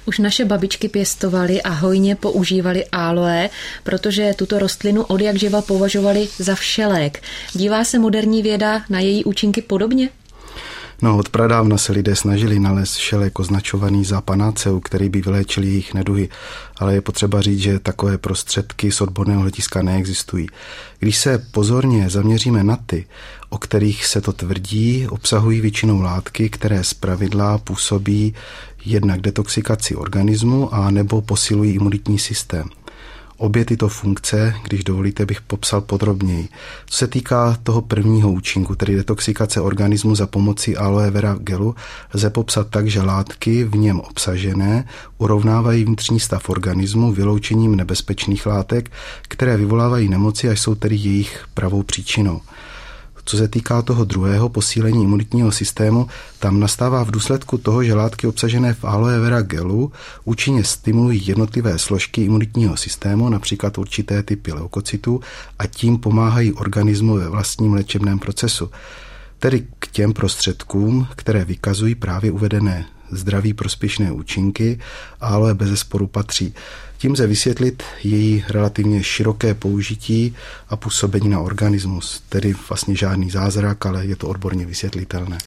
Už naše babičky pěstovaly a hojně používaly aloe, protože tuto rostlinu odjakživa považovali za všelék. Dívá se moderní věda na její účinky podobně? No, od pradávna se lidé snažili nalézt všelék označovaný za panáceu, který by vyléčil jejich neduhy, ale je potřeba říct, že takové prostředky z odborného hlediska neexistují. Když se pozorně zaměříme na ty, o kterých se to tvrdí, obsahují většinou látky, které zpravidla působí jednak detoxikaci organismu a nebo posilují imunitní systém. Obě tyto funkce, když dovolíte, bych popsal podrobněji. Co se týká toho prvního účinku, tedy detoxikace organismu za pomocí aloe vera gelu, lze popsat tak, že látky v něm obsažené urovnávají vnitřní stav organismu vyloučením nebezpečných látek, které vyvolávají nemoci a jsou tedy jejich pravou příčinou. Co se týká toho druhého posílení imunitního systému, tam nastává v důsledku toho, že látky obsažené v aloe vera gelu účinně stimulují jednotlivé složky imunitního systému, například určité typy leukocytů, a tím pomáhají organismu ve vlastním léčebném procesu. Tedy k těm prostředkům, které vykazují právě uvedené zdraví prospěšné účinky, aloe bezesporu patří. Tím lze vysvětlit její relativně široké použití a působení na organismus. Tedy vlastně žádný zázrak, ale je to odborně vysvětlitelné.